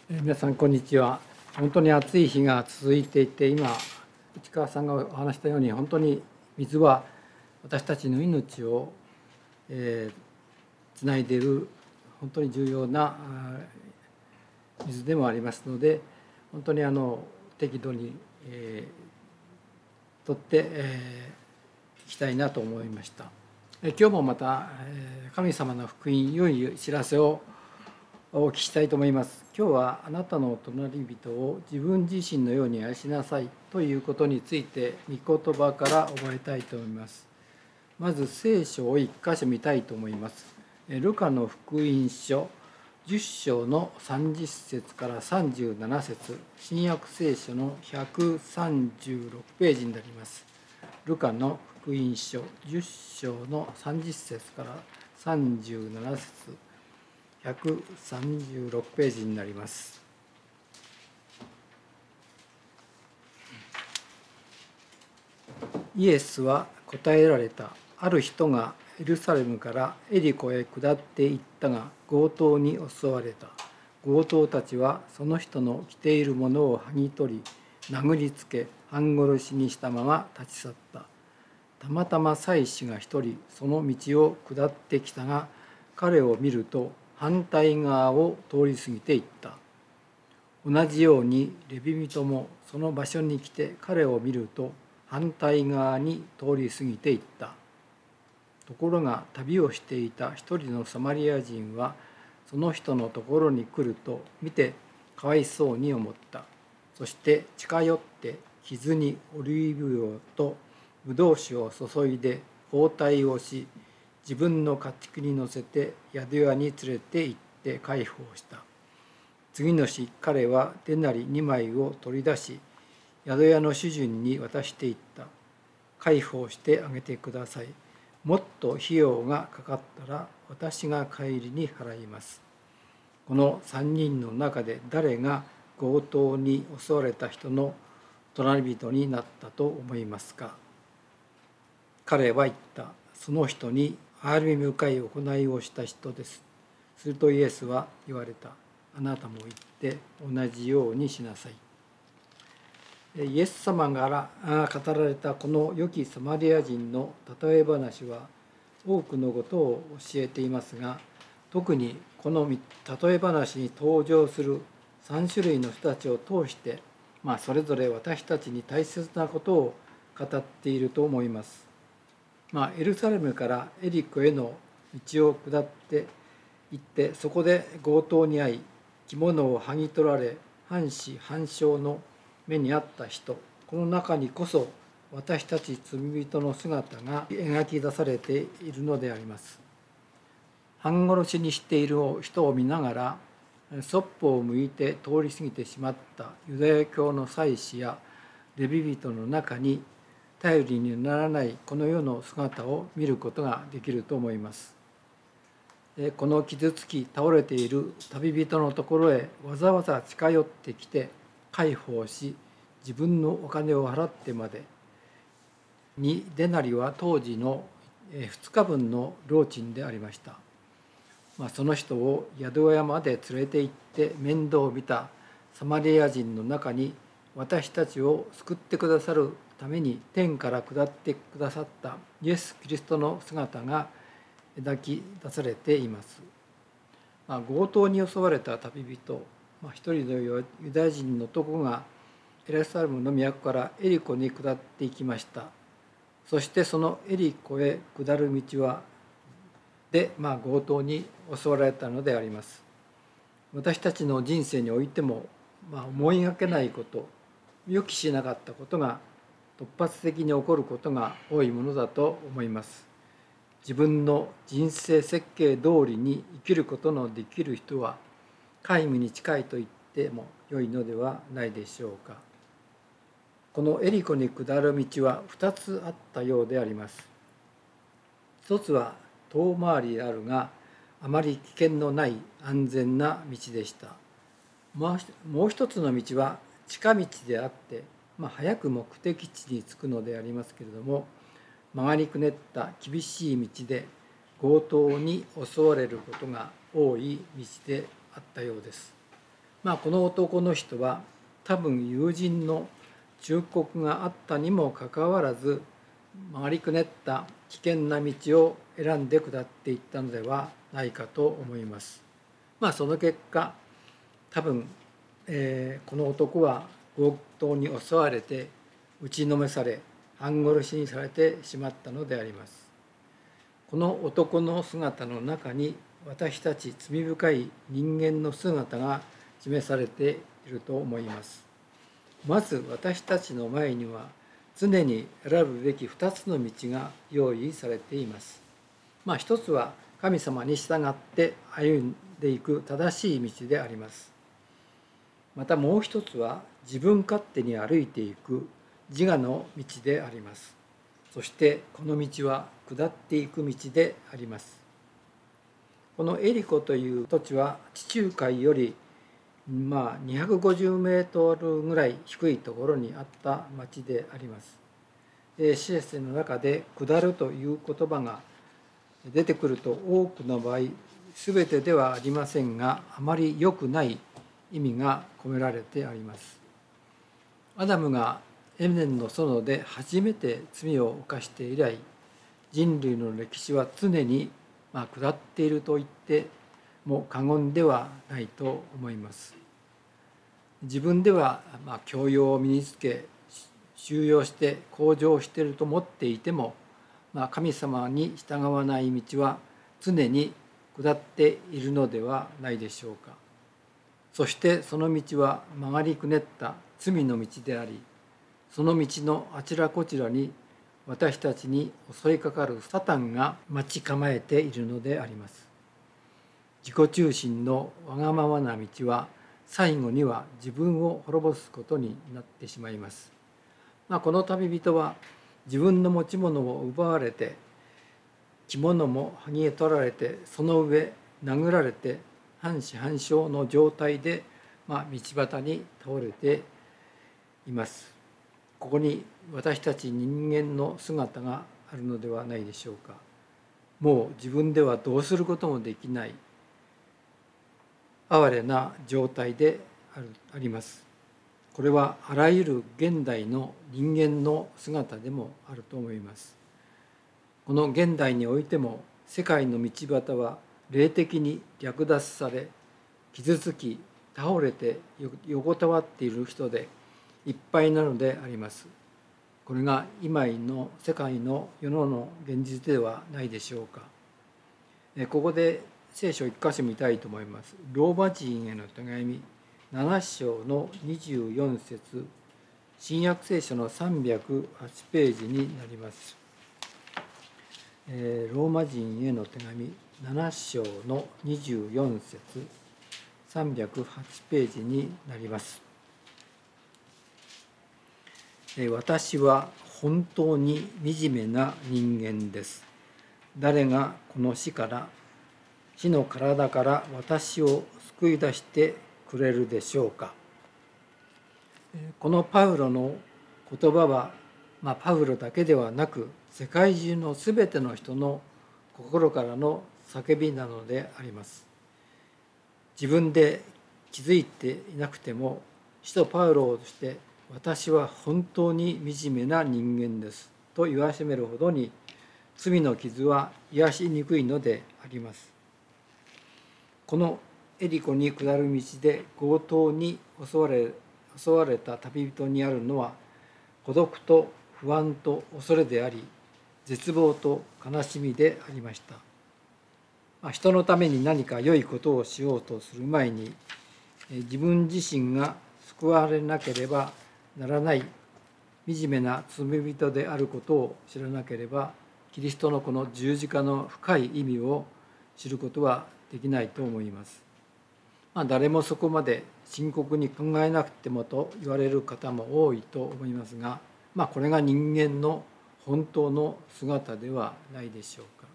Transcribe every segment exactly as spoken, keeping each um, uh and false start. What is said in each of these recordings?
えー皆さんこんにちは。本当に暑い日が続いていて、今内川さんがお話したように、本当に水は私たちの命を、えー、つないでいる本当に重要なあー水でもありますので、本当にあの適度に、えー、とって、えー、いきたいなと思いました。えー今日もまた、えー神様の福音良い知らせをお聞きしたいと思います。今日はあなたの隣人を自分自身のように愛しなさいということについて御言葉から覚えたいと思います。まず聖書を一箇所見たいと思います。ルカの福音書じゅっ章のさんじゅっ節からさんじゅうなな節、新約聖書のひゃくさんじゅうろくページになります。ルカの福音書じゅっ章のさんじゅっ節からさんじゅうなな節、ひゃくさんじゅうろくページになります。イエスは答えられた。ある人がエルサレムからエリコへ下っていったが、強盗に襲われた。強盗たちはその人の着ているものを剥ぎ取り、殴りつけ半殺しにしたまま立ち去った。たまたま祭司が一人その道を下ってきたが、彼を見ると反対側を通り過ぎていった。同じようにレビ人もその場所に来て彼を見ると反対側に通り過ぎていった。ところが旅をしていた一人のサマリア人はその人のところに来ると見てかわいそうに思った。そして近寄って傷にオリーブ油とブドウ酒を注いで包帯をし、自分の家畜に乗せて宿屋に連れて行って介抱した。次の日彼はデナリにまいを取り出し、宿屋の主人に渡していった。介抱してあげてください。もっと費用がかかったら私が帰りに払います。この三人の中で誰が強盗に襲われた人の隣人になったと思いますか。彼は言った。その人に憐れみ深い行いをした人です。するとイエスは言われた。あなたも行って同じようにしなさい。イエス様から語られたこの良きサマリア人の例え話は多くのことを教えていますが、特にこの例え話に登場するさん種類の人たちを通して、まあ、それぞれ私たちに大切なことを語っていると思います。まあ、エルサレムからエリコへの道を下って行って、そこで強盗に遭い着物を剥ぎ取られ半死半生の目にあった人、この中にこそ私たち罪人の姿が描き出されているのであります。半殺しにしている人を見ながらそっぽを向いて通り過ぎてしまったユダヤ教の祭司やレビ人の中に頼りにならないこの世の姿を見ることができると思います。この傷つき倒れている旅人のところへわざわざ近寄ってきて介抱し、自分のお金を払ってまでにデナリは当時のふつかぶんの労賃でありました。まあ、その人を宿屋まで連れて行って面倒を見たサマリア人の中に、私たちを救ってくださるために天から下ってくださったイエス・キリストの姿が描き出されています。まあ、強盗に襲われた旅人、まあ、一人のユダヤ人の男がエルサレムの都からエリコに下っていきました。そしてそのエリコへ下る道はで、まあ、強盗に襲われたのであります。私たちの人生においても、まあ、思いがけないこと、予期しなかったことが突発的に起こることが多いものだと思います。自分の人生設計通りに生きることのできる人は皆無に近いと言っても良いのではないでしょうか。このエリコに下る道はふたつあったようであります。一つは遠回りであるがあまり危険のない安全な道でした。もう一つの道は近道であって、まあ、早く目的地に着くのでありますけれども、曲がりくねった厳しい道で強盗に襲われることが多い道であったようです。 まあこの男の人は多分友人の忠告があったにもかかわらず、曲がりくねった危険な道を選んで下っていったのではないかと思います。まあその結果、多分、えーこの男は強盗に襲われて打ちのめされ半殺しにされてしまったのであります。この男の姿の中に私たち罪深い人間の姿が示されていると思います。まず私たちの前には常に選ぶべきふたつの道が用意されています。まあ一つは神様に従って歩んでいく正しい道であります。またもう一つは自分勝手に歩いていく自我の道であります。そしてこの道は下っていく道であります。このエリコという土地は地中海よりまあにひゃくごじゅうメートルぐらい低いところにあった町であります。詩説の中で下るという言葉が出てくると多くの場合全てではありませんがあまり良くない意味が込められてあります。アダムがエデンの園で初めて罪を犯して以来、人類の歴史は常にまあ下っていると言っても過言ではないと思います。自分ではまあ教養を身につけ修養して向上していると思っていても、まあ、神様に従わない道は常に下っているのではないでしょうか。そしてその道は曲がりくねった罪の道であり、その道のあちらこちらに私たちに襲いかかるサタンが待ち構えているのであります。自己中心のわがままな道は最後には自分を滅ぼすことになってしまいます。まあ、この旅人は自分の持ち物を奪われて着物も剥ぎ取られてその上殴られて半死半生の状態で、まあ、道端に倒れています。ここに私たち人間の姿があるのではないでしょうか。もう自分ではどうすることもできない哀れな状態であるあります。これはあらゆる現代の人間の姿でもあると思います。この現代においても世界の道端は霊的に略奪され傷つき倒れて横たわっている人でいっぱいなのであります。これが今の世界の世のの現実ではないでしょうか。ここで聖書一箇所見たいと思います。ローマ人への手紙なな章のにじゅうよん節、新約聖書のさんびゃくはちページになります。ローマ人への手紙なな章のにじゅうよん節、さんびゃくはちページになります。私は本当に惨めな人間です。誰がこの死から死の体から私を救い出してくれるでしょうか。このパウロの言葉は、まあ、パウロだけではなく世界中のすべての人の心からの叫びなのであります。自分で気づいていなくても使徒パウロをして私は本当に惨めな人間ですと言わしめるほどに罪の傷は癒しにくいのであります。このエリコに下る道で強盗に襲われ襲われた旅人にあるのは孤独と不安と恐れであり絶望と悲しみでありました。人のために何か良いことをしようとする前に自分自身が救われなければならない惨めな罪人であることを知らなければキリストのこの十字架の深い意味を知ることはできないと思います。まあ、誰もそこまで深刻に考えなくてもと言われる方も多いと思いますが、まあ、これが人間の本当の姿ではないでしょうか。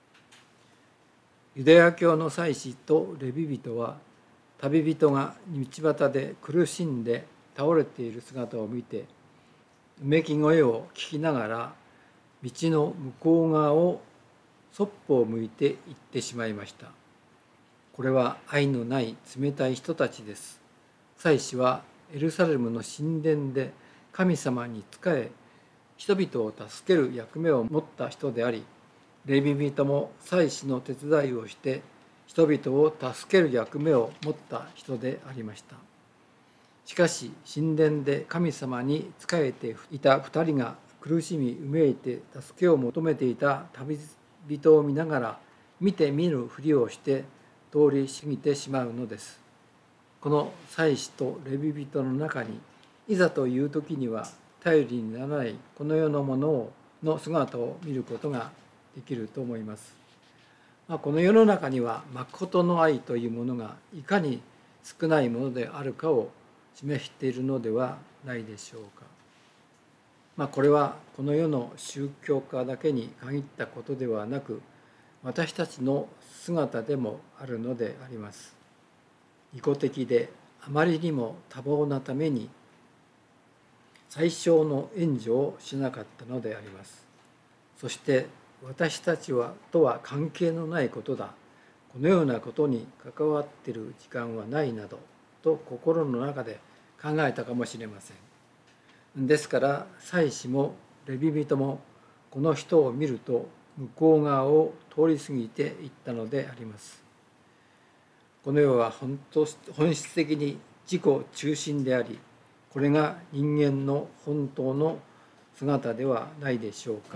ユダヤ教の祭司とレビ人は旅人が道端で苦しんで倒れている姿を見てうめき声を聞きながら道の向こう側をそっぽを向いて行ってしまいました。これは愛のない冷たい人たちです。 祭司はエルサレムの神殿で神様に仕え、人々を助ける役目を持った人であり、レビ人も祭司の手伝いをして人々を助ける役目を持った人でありました。しかし神殿で神様に仕えていた二人が苦しみうめいて助けを求めていた旅人を見ながら見て見ぬふりをして通り過ぎてしまうのです。この祭司とレビ人の中にいざという時には頼りにならないこの世のものの姿を見ることができると思います。まあ、この世の中には誠の愛というものがいかに少ないものであるかを示しているのではないでしょうか。まあ、これはこの世の宗教家だけに限ったことではなく、私たちの姿でもあるのであります。利己的であまりにも多忙なために最小の援助をしなかったのであります。そして私たちはとは関係のないことだ、このようなことに関わっている時間はないなどと心の中で考えたかもしれません。ですから祭司もレビ人もこの人を見ると向こう側を通り過ぎていったのであります。この世は本当本質的に自己中心であり、これが人間の本当の姿ではないでしょうか。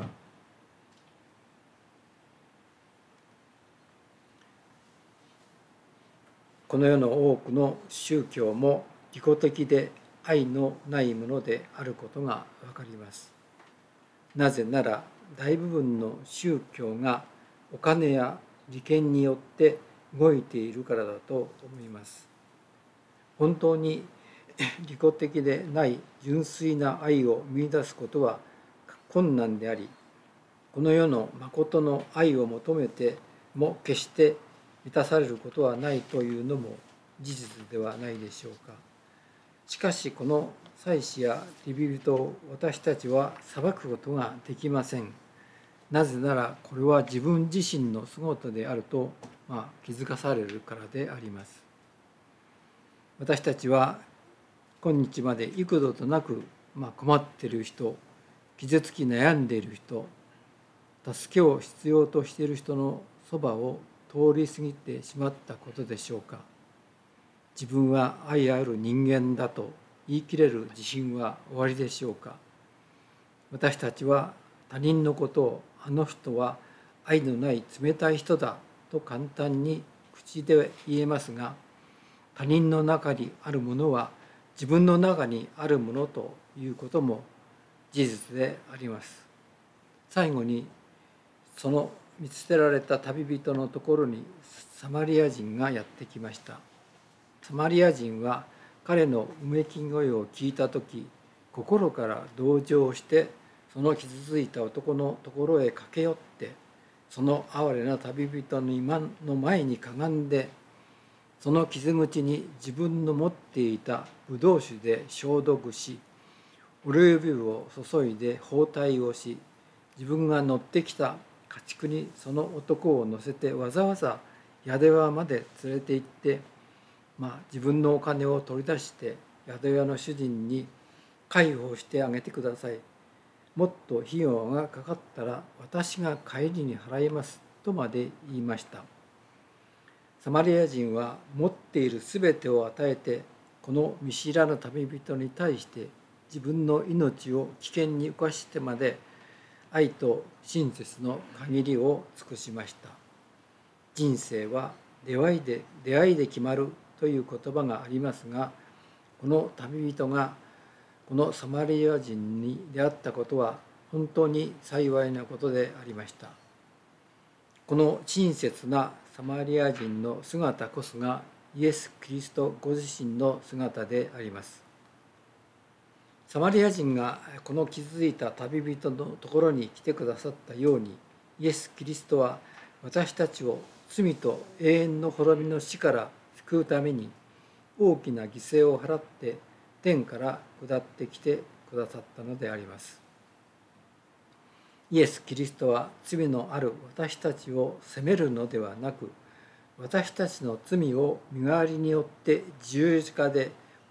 この世の多くの宗教も利己的で愛のないものであることがわかります。なぜなら大部分の宗教がお金や利権によって動いているからだと思います。本当に利己的でない純粋な愛を見出すことは困難であり、この世の誠の愛を求めても決して満たされることはないというのも事実ではないでしょうか。しかしこの祭司やレビ人を私たちは裁くことができません。なぜならこれは自分自身の姿であると、まあ、気づかされるからであります。私たちは今日まで幾度となく、まあ、困っている人、傷つき悩んでいる人、助けを必要としている人のそばを通り過ぎてしまったことでしょうか。自分は愛ある人間だと言い切れる自信はおありでしょうか。私たちは他人のことをあの人は愛のない冷たい人だと簡単に口で言えますが、他人の中にあるものは自分の中にあるものということも事実であります。最後にその見捨てられた旅人のところにサマリア人がやってきました。サマリア人は彼のうめき声を聞いたとき、心から同情してその傷ついた男のところへ駆け寄って、その哀れな旅人の今の前にかがんで、その傷口に自分の持っていたブドウ酒で消毒し、オリーブ油を注いで包帯をし、自分が乗ってきた家畜にその男を乗せてわざわざ宿屋まで連れて行って、まあ、自分のお金を取り出して宿屋の主人に介抱してあげてください。もっと費用がかかったら私が帰りに払いますとまで言いました。サマリア人は持っているすべてを与えて、この見知らぬ旅人に対して自分の命を危険に浮かしてまで愛と親切の限りを尽くしました。人生は出会いで出会いで決まるという言葉がありますが、この旅人がこのサマリア人に出会ったことは本当に幸いなことでありました。この親切なサマリア人の姿こそがイエス・キリストご自身の姿であります。サマリア人がこの気づいた旅人のところに来てくださったように、イエス・キリストは私たちを罪と永遠の滅びの死から救うために大きな犠牲を払って天から下ってきてくださったのであります。イエス・キリストは罪のある私たちを責めるのではなく、私たちの罪を身代わりによって十字架で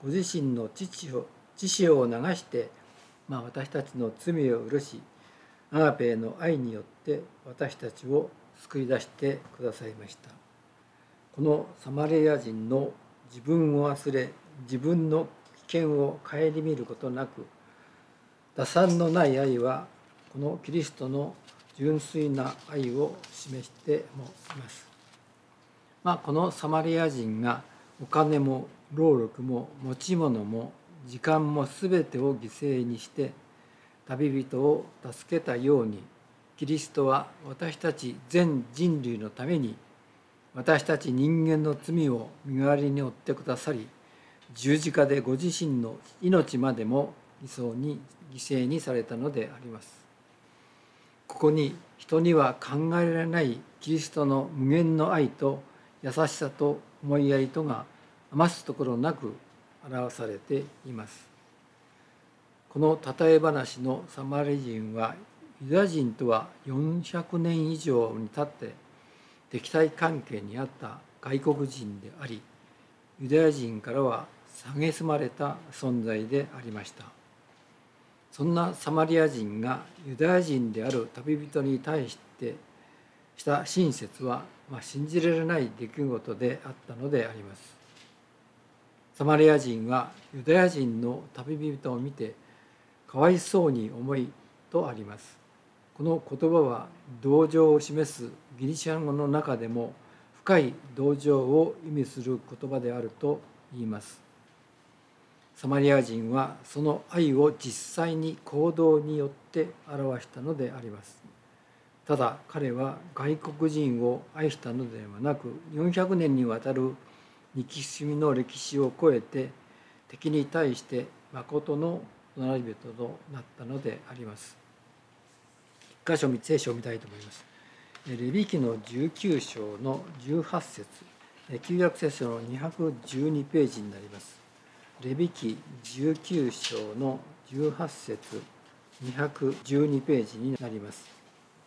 ご自身の父を血潮を流して、まあ、私たちの罪を許し、アガペの愛によって私たちを救い出してくださいました。このサマリア人の自分を忘れ、自分の危険を顧みることなく、打算のない愛はこのキリストの純粋な愛を示してもいます。まあ、このサマリア人がお金も労力も持ち物も時間もすべてを犠牲にして旅人を助けたように、キリストは私たち全人類のために私たち人間の罪を身代わりに負ってくださり、十字架でご自身の命までも犠牲に犠牲にされたのであります。ここに人には考えられないキリストの無限の愛と優しさと思いやりとが余すところなく表されています。この例え話のサマリ人はユダヤ人とはよんひゃくねん以上にたって敵対関係にあった外国人であり、ユダヤ人からは蔑まれた存在でありました。そんなサマリア人がユダヤ人である旅人に対してした親切は、まあ、信じられない出来事であったのであります。サマリア人はユダヤ人の旅人を見てかわいそうに思いとあります。この言葉は同情を示すギリシャ語の中でも深い同情を意味する言葉であると言います。サマリア人はその愛を実際に行動によって表したのであります。ただ彼は外国人を愛したのではなく、よんひゃくねんにわたる憎しみの歴史を超えて敵に対して誠の隣人となったのであります。一箇所聖書を見たいと思います。レビ記のじゅうきゅう章のじゅうはち節、旧約聖書のにひゃくじゅうにページになります。レビ記じゅうきゅう章のじゅうはち節、にひゃくじゅうにページになります。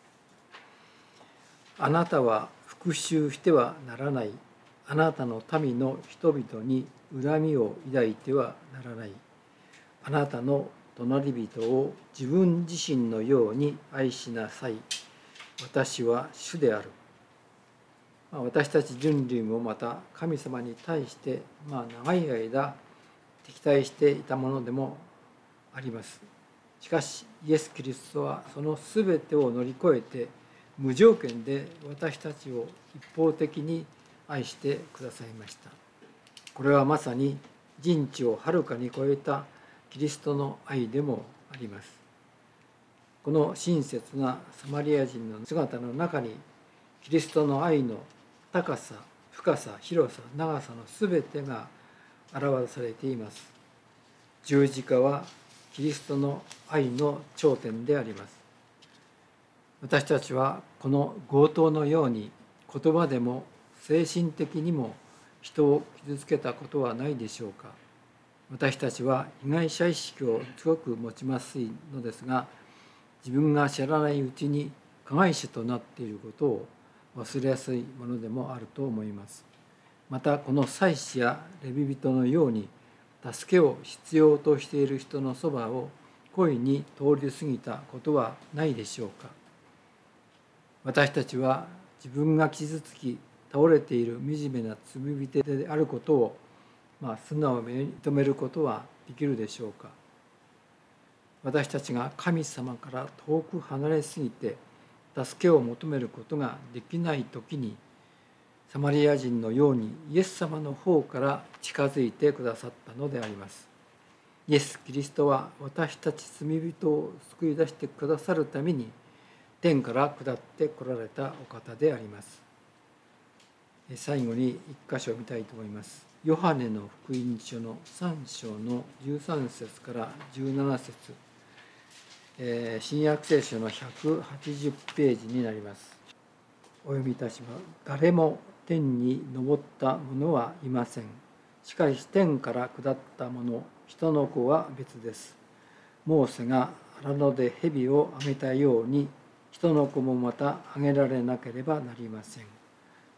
あなたは復讐してはならない。あなたの民の人々に恨みを抱いてはならない。あなたの隣人を自分自身のように愛しなさい。私は主である。私たち人類もまた神様に対して、まあ、長い間敵対していたものでもあります。しかしイエス・キリストはそのすべてを乗り越えて無条件で私たちを一方的に愛してくださいました。これはまさに人知をはるかに超えたキリストの愛でもあります。この親切なサマリア人の姿の中にキリストの愛の高さ、深さ、広さ、長さのすべてが表されています。十字架はキリストの愛の頂点であります。私たちはこの強盗のように言葉でも精神的にも人を傷つけたことはないでしょうか。私たちは被害者意識を強く持ちますのですが、自分が知らないうちに加害者となっていることを忘れやすいものでもあると思います。またこの祭司やレビ人のように助けを必要としている人のそばを故意に通り過ぎたことはないでしょうか。私たちは自分が傷つき倒れている惨めな罪人であることを、まあ、素直に認めることはできるでしょうか。私たちが神様から遠く離れすぎて助けを求めることができないときに、サマリア人のようにイエス様の方から近づいてくださったのであります。イエス・キリストは私たち罪人を救い出してくださるために天から下って来られたお方であります。最後に一箇所見たいと思います。ヨハネの福音書のさん章のじゅうさん節からじゅうなな節、新約聖書のひゃくはちじゅうページになります。お読みいたします。誰も天に昇った者はいません。しかし天から下った者、人の子は別です。モーセが荒野で蛇をあげたように、人の子もまたあげられなければなりません。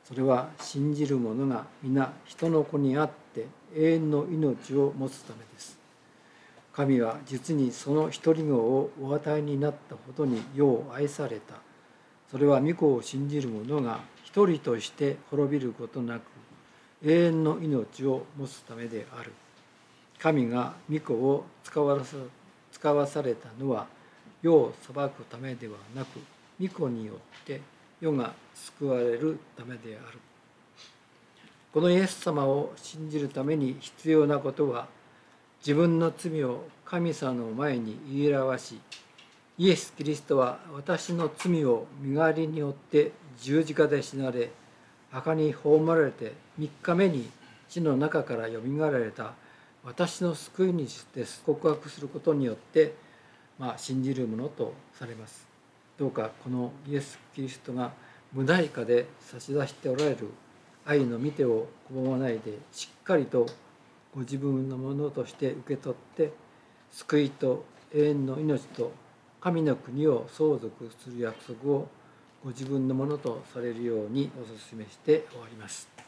それは信じる者が皆人の子にあって永遠の命を持つためです。神は実にその一人子をお与えになったほどに世を愛された。それは御子を信じる者が一人として滅びることなく永遠の命を持つためである。神が御子を使わさ、使わされたのは世を裁くためではなく、御子によって世が救われるためである。このイエス様を信じるために必要なことは、自分の罪を神様の前に言い表し、イエス・キリストは私の罪を身代わりによって十字架で死なれ、墓に葬られてみっかめに地の中からよみがえられた私の救い主です。告白することによって、まあ、信じるものとされます。どうかこのイエス・キリストが無代価で差し出しておられる愛の御手を拒まないで、しっかりとご自分のものとして受け取って、救いと永遠の命と神の国を相続する約束をご自分のものとされるようにお勧めして終わります。